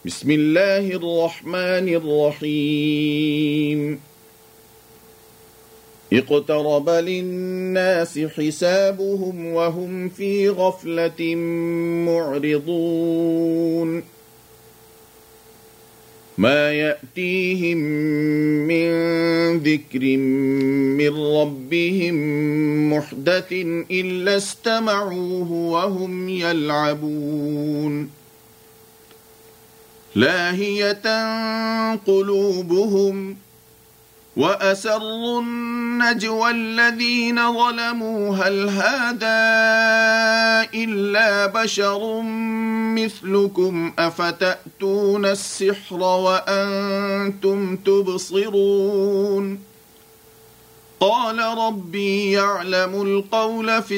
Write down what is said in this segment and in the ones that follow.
بسم الله الرحمن الرحيم اقترب للناس حسابهم وهم في غفلة معرضون ما يأتيهم من ذكر من ربهم محدث إلا استمعوه وهم يلعبون لاهية قلوبهم وأسروا النجوى الذين ظلموا هل هذا إلا بشر مثلكم أفتأتون السحر وأنتم تبصرون قال ربي يعلم القول في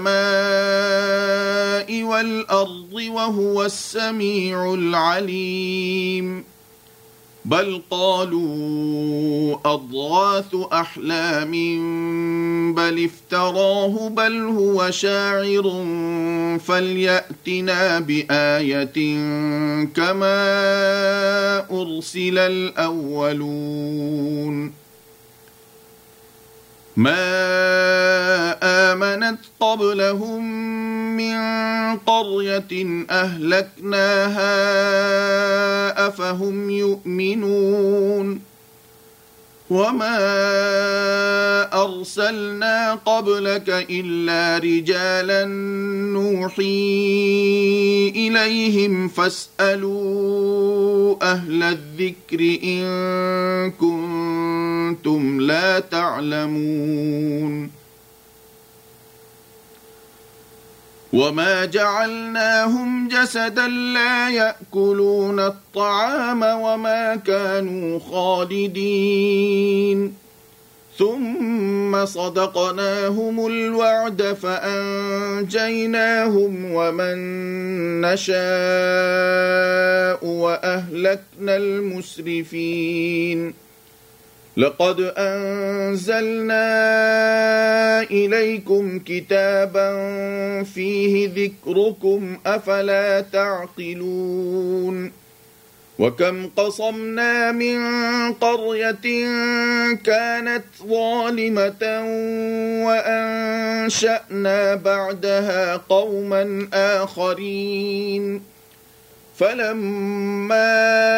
السماء والأرض وهو السميع العليم بل قالوا أضغاث أحلام بل افتراه بل هو شاعر فليأتنا بآية كما أرسل الأولون ما آمنت قبلهم من قرية أهلكناها أفهم يؤمنون وما أرسلنا قبلك إلا رجالا نوحي إليهم فاسألوا أهل الذكر إن كنتم لا تعلمون وما جعلناهم جسدا لا يأكلون الطعام وما كانوا خالدين ثم صدقناهم الوعد فأنجيناهم ومن نشاء وأهلكنا المسرفين لقد أنزلنا إليكم كتابا فيه ذكركم أفلا تعقلون وكم قصمنا من قرية كانت ظالمة وأنشأنا بعدها قوما آخرين فلما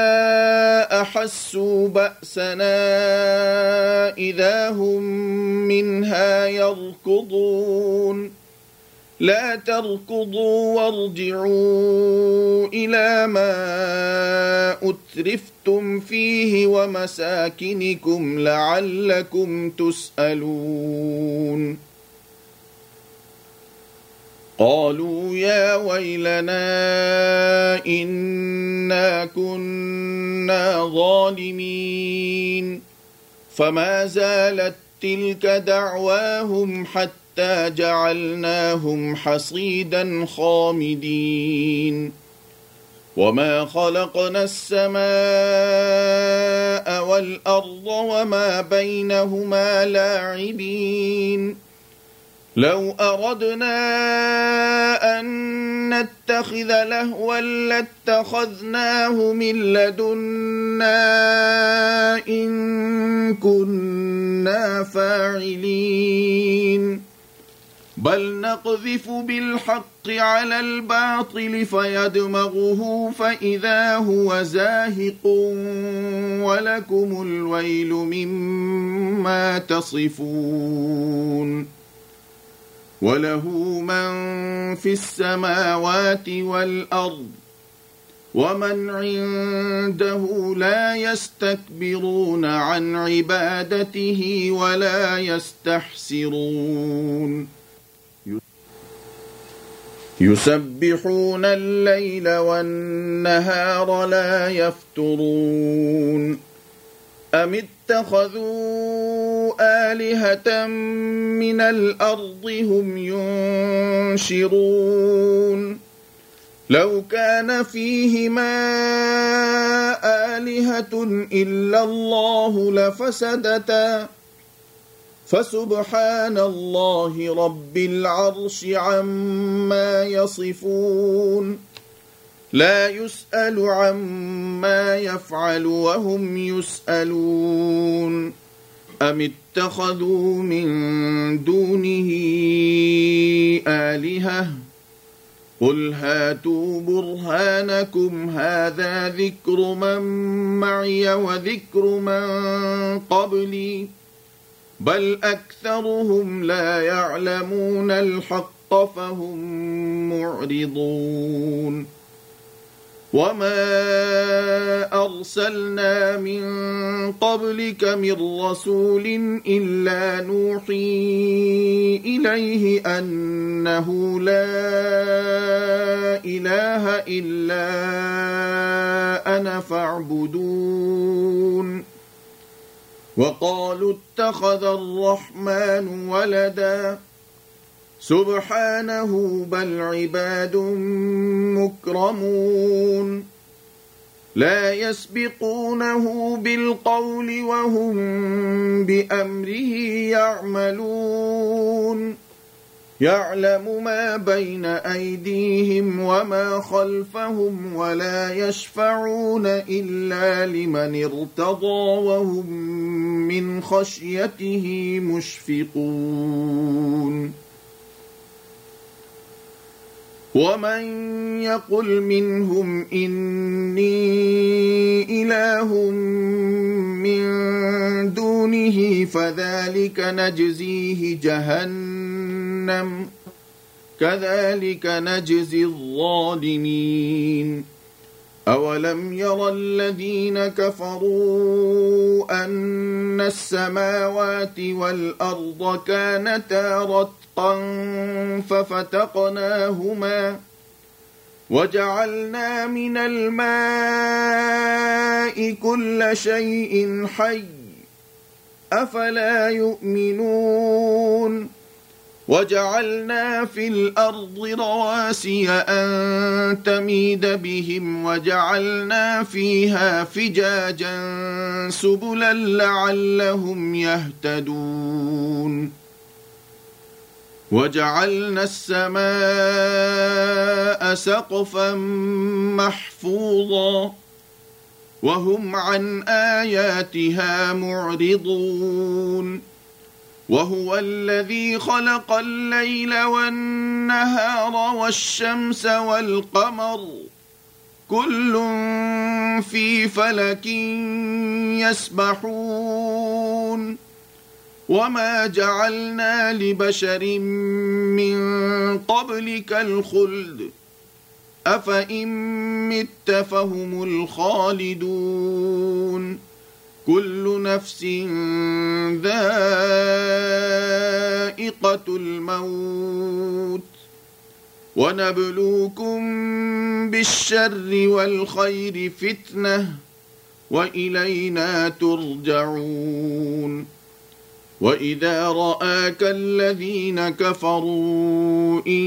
أحسوا بأسنا إذا هم منها يركضون لا تركضوا وارجعوا إلى ما أترفتم فيه ومساكنكم لعلكم تسألون قالوا يا ويلنا إنا كنا ظالمين فما زالت تلك دعواهم حتى جعلناهم حصيدا خامدين وما خلقنا السماء والأرض وما بينهما لاعبين لو أردنا أن نتخذ لهوا لاتخذناه من لدنا إن كنا فاعلين بل نقذف بالحق على الباطل فيدمغه فإذا هو زاهق ولكم الويل مما تصفون وله من في السماوات والأرض ومن عنده لا يستكبرون عن عبادته ولا يستحسرون يسبحون الليل والنهار لا يفترون أم اتخذوا آلهة من الأرض هم ينشرون لو كان فيهما آلهة إلا الله لفسدتا فسبحان الله رب العرش عما يصفون لا يسأل عما يفعل وهم يسألون أم اتخذوا من دونه آلهة قل هاتوا برهانكم هذا ذكر من معي وذكر من قبلي بل أكثرهم لا يعلمون الحق فهم معرضون وما أرسلنا من قبلك من رسول إلا نوحي إليه أنه لا إله إلا أنا فاعبدون وقالوا اتخذ الرحمن ولدا سبحانه بل عباد مكرمون لا يسبقونه بالقول وهم بأمره يعملون يعلم ما بين أيديهم وما خلفهم ولا يشفعون إلا لمن ارتضى وهم من خشيته مشفقون ومن يقل منهم إني إله من دونه فذلك نجزيه جهنم كذلك نجزي الظالمين أولم ير الذين كفروا أن السماوات والأرض كانتا رتقا ففتقناهما وجعلنا من الماء كل شيء حي أفلا يؤمنون وجعلنا في الأرض رواسي أن تميد بهم وجعلنا فيها فجاجا سبلا لعلهم يهتدون وجعلنا السماء سقفا محفوظا وهم عن آياتها معرضون وهو الذي خلق الليل والنهار والشمس والقمر كل في فلك يسبحون وما جعلنا لبشر من قبلك الخلد أفإن مت فهم الخالدون كل نفس ذائقة الموت ونبلوكم بالشر والخير فتنة وإلينا ترجعون وإذا رآك الذين كفروا إن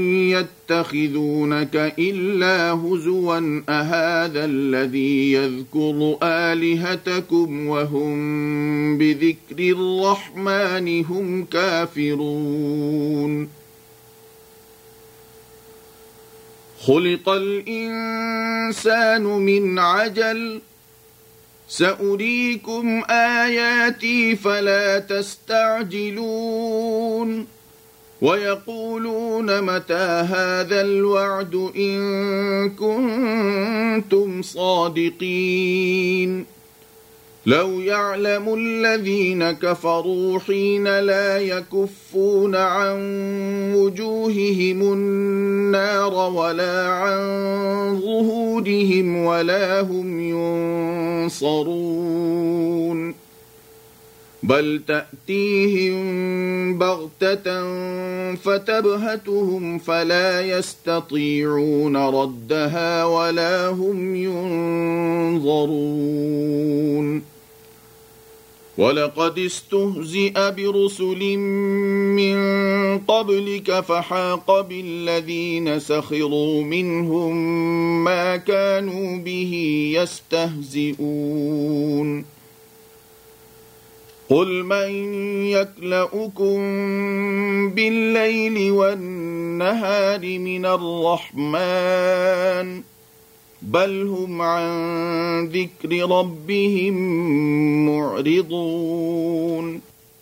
يتخذونك إلا هزوا أهذا الذي يذكر آلهتكم وهم بذكر الرحمن هم كافرون خلق الإنسان من عجل سأريكم آياتي فلا تستعجلون ويقولون متى هذا الوعد إن كنتم صادقين لو يعلم الذين كفروا حين لا يكفون عن وجوههم النار ولا عن ظهورهم ولا هم ينصرون بل تأتيهم بغتة فتبهتهم فلا يستطيعون ردها ولا هم ينظرون ولقد استهزئ برسل من قبلك فحاق بالذين سخروا منهم ما كانوا به يستهزئون قل من يكلؤكم بالليل والنهار من الرحمن بل هم عن ذكر ربهم معرضون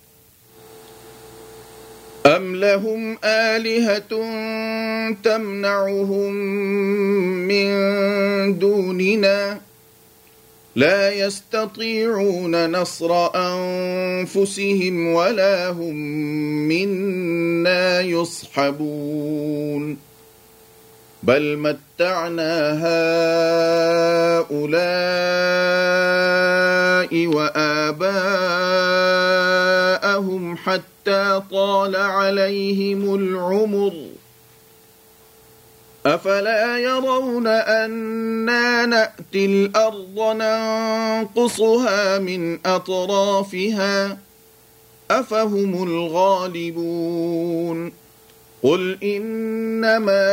أم لهم آلهة تمنعهم من دوننا لا يستطيعون نصر أنفسهم ولا هم منا يصحبون بل متعنا هؤلاء وآباءهم حتى طال عليهم العمر أفلا يرون أنا نأتي الأرض ننقصها من أطرافها أفهم الغالبون قل إنما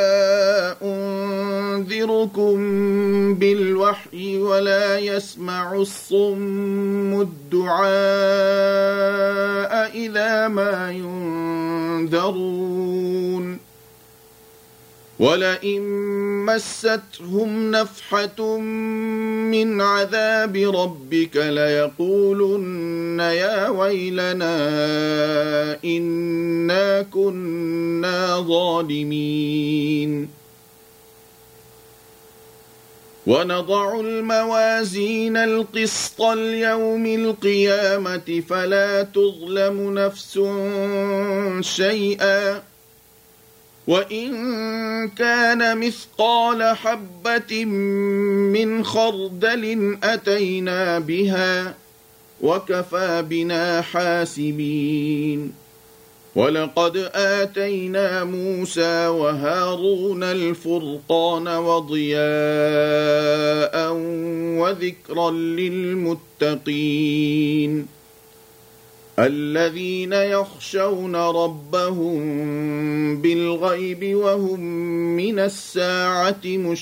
أنذركم بالوحي ولا يسمع الصم الدعاء إذا ما ينذرون ولئن مستهم نفحة من عذاب ربك ليقولن يا ويلنا إنا كنا ظالمين ونضع الموازين القسط ليوم القيامة فلا تظلم نفس شيئا وإن كان مثقال حبة من خردل أتينا بها وكفى بنا حاسبين ولقد آتينا موسى وهارون الفرقان وضياء وذكرا للمتقين الذين يخشون ربهم بالغيب وهم من الساعة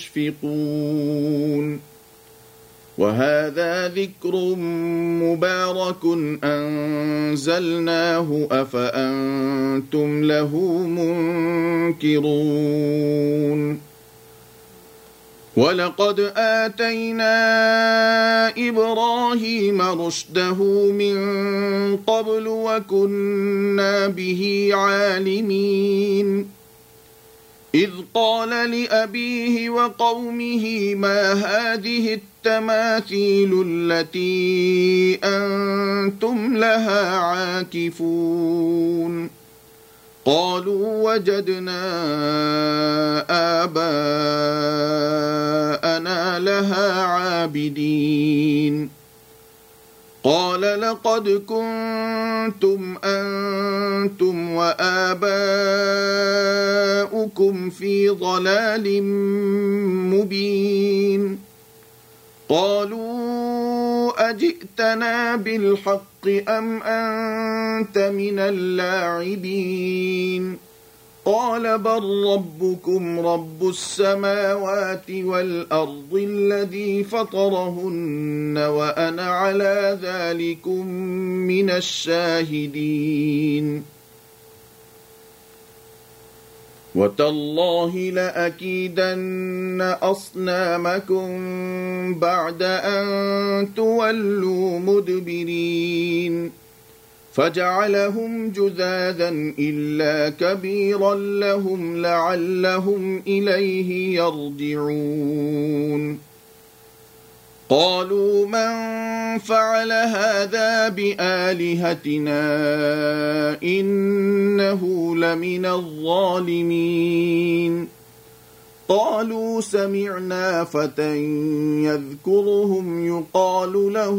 مشفقون وهذا ذكر مبارك أنزلناه أفأنتم له منكرون ولقد آتينا إبراهيم رشده من قبل وكنا به عالمين إذ قال لأبيه وقومه ما هذه التماثيل التي أنتم لها عاكفون قالوا وجدنا آباءنا لها عابدين قال لقد كنتم أنتم وآباؤكم في ضلال مبين قالوا أجئتنا بالحق أم أنت من اللاعبين قال بل ربكم رب السماوات والأرض الذي فطرهن وأنا على ذلكم من الشاهدين وتالله لأكيدن أصنامكم بعد أن تولوا مدبرين فجعلهم جذاذا إلا كبيرا لهم لعلهم إليه يرجعون قالوا من فعل هذا بآلهتنا إنه لمن الظالمين قالوا سمعنا فتى يذكرهم يقال له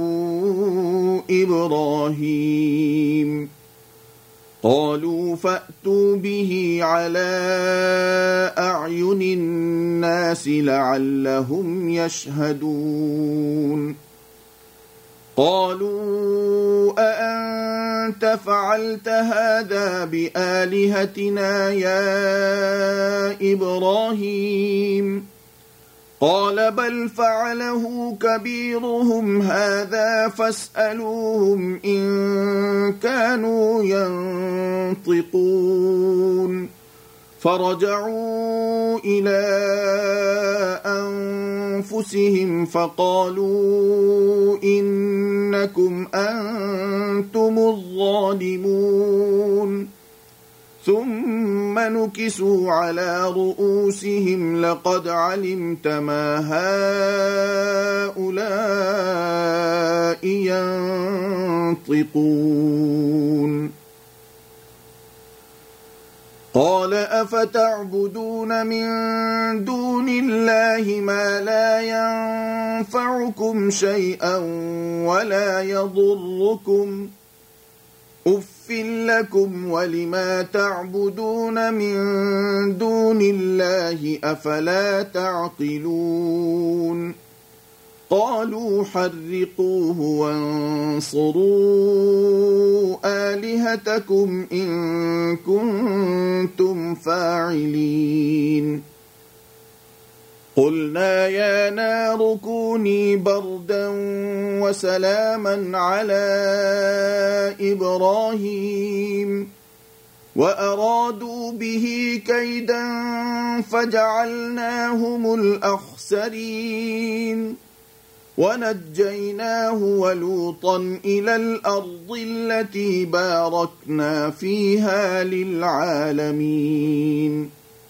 إبراهيم قالوا فأتوا به على أعين الناس لعلهم يشهدون قالوا أأنت فعلت هذا بآلهتنا يا إبراهيم قال بل فعله كبيرهم هذا فاسألوهم إن كانوا ينطقون فرجعوا إلى أنفسهم فقالوا إنكم أنتم الظالمون ثم نكسوا على رؤوسهم لقد علمت ما هؤلاء ينطقون قال أفتعبدون من دون الله ما لا ينفعكم شيئا ولا يضركم أف لكم ولما تعبدون من دون الله أفلا تعقلون قالوا حرقوه وانصروا آلهتكم إن كنتم فاعلين قلنا يا نار كوني بردا وسلاما على إبراهيم وأرادوا به كيدا فجعلناهم الأخسرين ونجيناه ولوطا إلى الأرض التي باركنا فيها للعالمين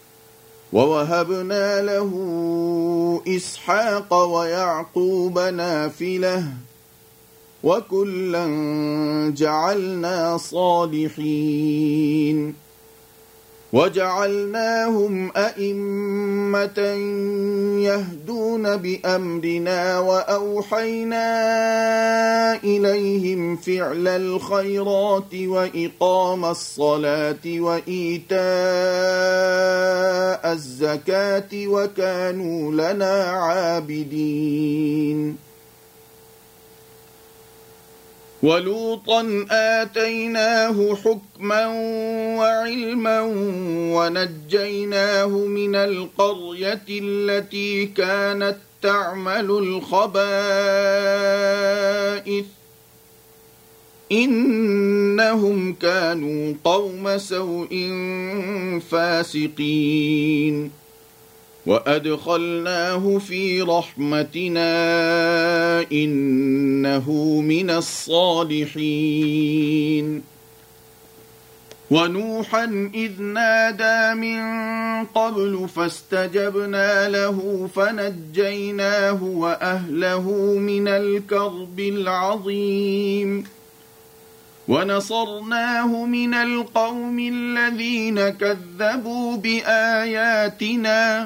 ووهبنا له إسحاق ويعقوب نافلة وكلا جعلنا صالحين وجعلناهم أئمة يهدون بأمرنا وأوحينا إليهم فعل الخيرات وإقام الصلاة وإيتاء الزكاة وكانوا لنا عابدين ولوطا آتيناه حكما وعلما ونجيناه من القرية التي كانت تعمل الخبائث إنهم كانوا قوم سوء فاسقين وأدخلناه في رحمتنا إنه من الصالحين ونوحا إذ نادى من قبل فاستجبنا له فنجيناه وأهله من الكرب العظيم ونصرناه من القوم الذين كذبوا بآياتنا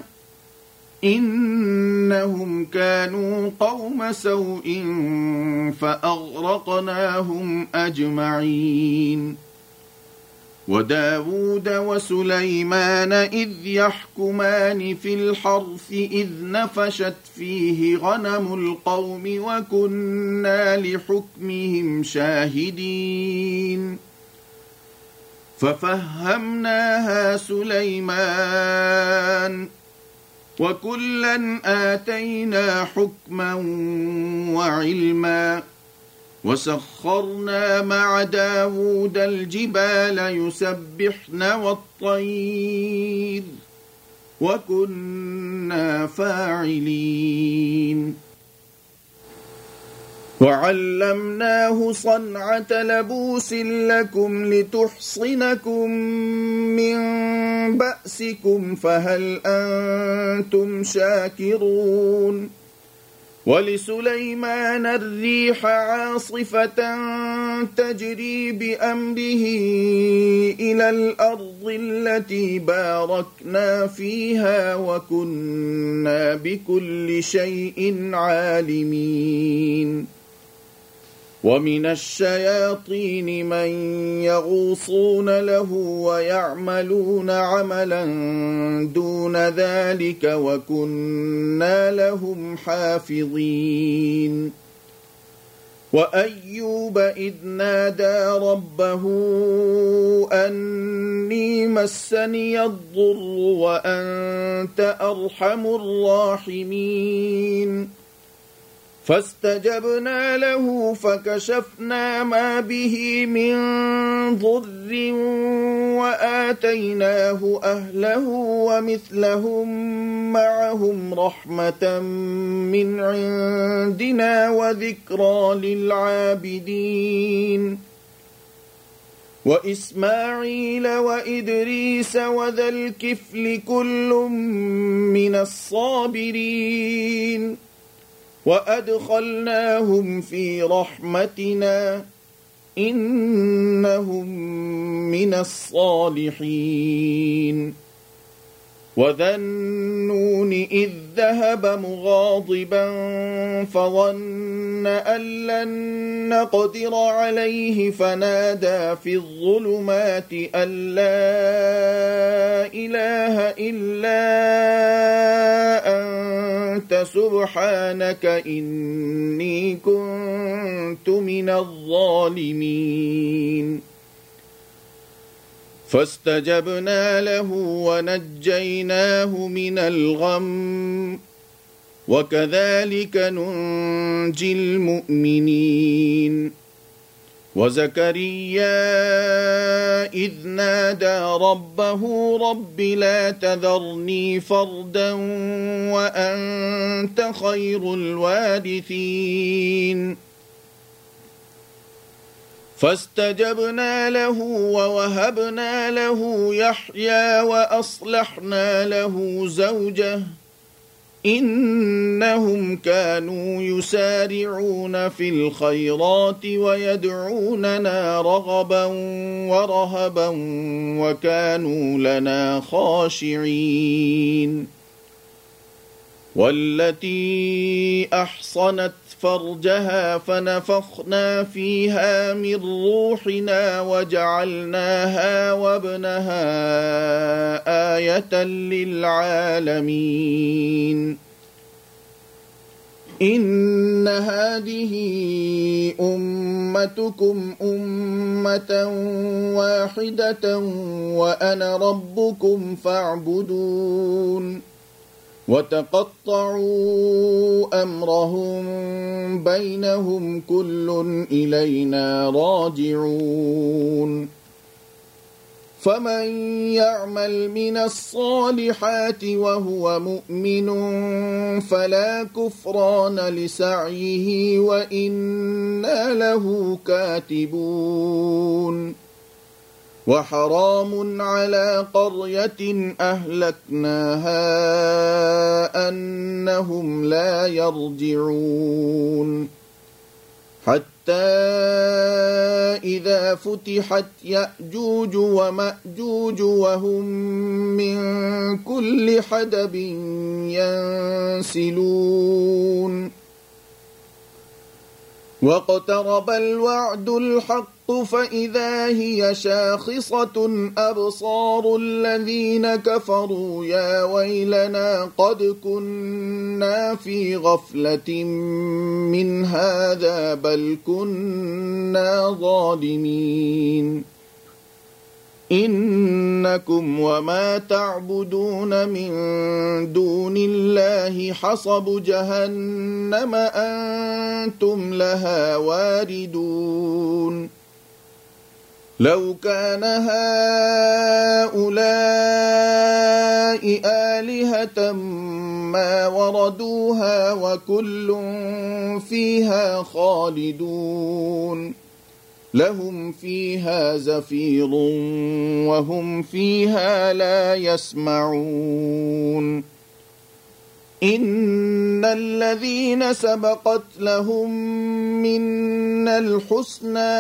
إنهم كانوا قوم سوء فأغرقناهم أجمعين وداود وسليمان إذ يحكمان في الحرث إذ نفشت فيه غنم القوم وكنا لحكمهم شاهدين ففهمناها سليمان وكلا آتينا حكما وعلما وسخرنا مع داود الجبال يسبحن والطير وكنا فاعلين وعلمناه صنعة لبوس لكم لتحصنكم من بأسكم فهل أنتم شاكرون ولسليمان الريح عاصفة تجري بأمره إلى الأرض التي باركنا فيها وكنا بكل شيء عالمين ومن الشياطين من يغوصون له ويعملون عملا دون ذلك وكنا لهم حافظين وأيوب إذ نادى ربه أني مسني الضر وأنت أرحم الراحمين فاستجبنا له فكشفنا ما به من ضر وآتيناه أهله ومثلهم معهم رحمة من عندنا وذكرى للعابدين وإسماعيل وإدريس وذا الكفل كل من الصابرين وأدخلناهم في رحمتنا إنهم من الصالحين وذا النون إذ ذهب مغاضبا فظن أن لن نقدر عليه فنادى في الظلمات أن لا إله إلا أنت سبحانك إني كنت من الظالمين فاستجبنا له ونجيناه من الغم وكذلك ننجي المؤمنين وزكريا إذ نادى ربه رب لا تذرني فردا وأنت خير الوارثين فاستجبنا له ووهبنا له يحيى وأصلحنا له زوجه إنهم كانوا يسارعون في الخيرات ويدعوننا رغبا ورهبا وكانوا لنا خاشعين والتي أحصنت فرجها فنفخنا فيها من روحنا وجعلناها وابنها آية للعالمين إن هذه أمتكم أمة واحدة وأنا ربكم فاعبدون وتقطعوا أمرهم بينهم كل إلينا راجعون فمن يعمل من الصالحات وهو مؤمن فلا كفران لسعيه وإنا له كاتبون وحرام على قرية أهلكناها أنهم لا يرجعون حتى إذا فتحت يأجوج ومأجوج وهم من كل حدب ينسلون واقترب الوعد الحق فإذا هي شاخصة أبصار الذين كفروا يا ويلنا قد كنا في غفلة من هذا بل كنا ظالمين إنكم وما تعبدون من دون الله حصب جهنم أنتم لها واردون لو كان هؤلاء آلهة ما وردوها وكل فيها خالدون لهم فيها زفير وهم فيها لا يسمعون إن الذين سبقت لهم منا الحسنى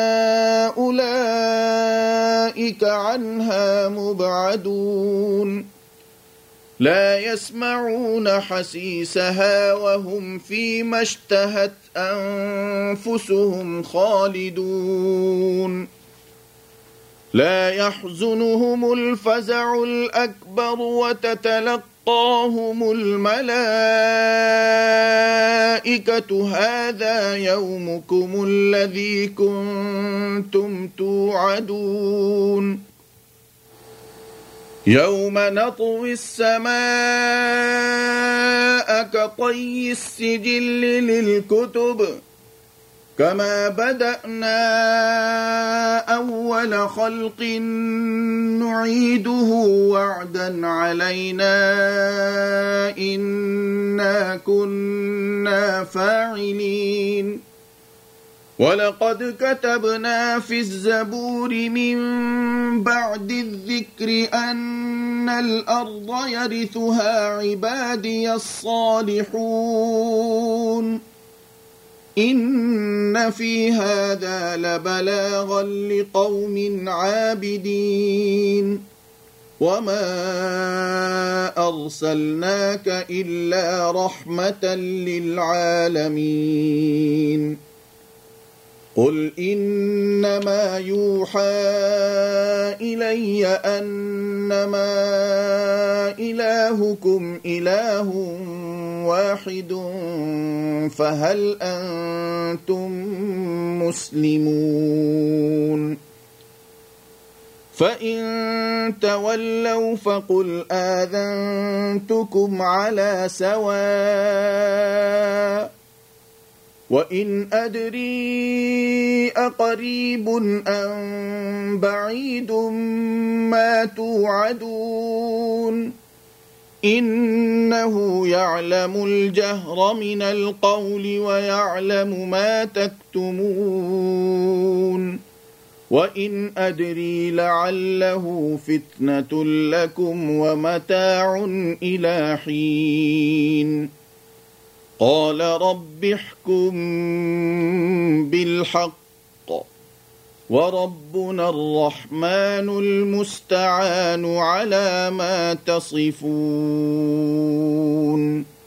أولئك عنها مبعدون لا يسمعون حسيسها وهم فيما اشتهت أنفسهم خالدون لا يحزنهم الفزع الأكبر وتتلقاهم الملائكة هذا يومكم الذي كنتم توعدون يوم نطوي السماء كطي السجل للكتب كما بدأنا أول خلق نعيده وعدا علينا إنا كنا فاعلين ولقد كتبنا في الزبور من بعد الذكر أن الأرض يرثها عبادي الصالحون إن في هذا لبلاغا لقوم عابدين وما أرسلناك إلا رحمة للعالمين قل إنما يوحى إلي أنما إلهكم إله واحد فهل أنتم مسلمون فإن تولوا فقل آذنتكم على سواء وإن أدري أقريب أم بعيد ما توعدون إنه يعلم الجهر من القول ويعلم ما تكتمون وإن أدري لعله فتنة لكم ومتاع إلى حين قال رب احكم بالحق وربنا الرحمن المستعان على ما تصفون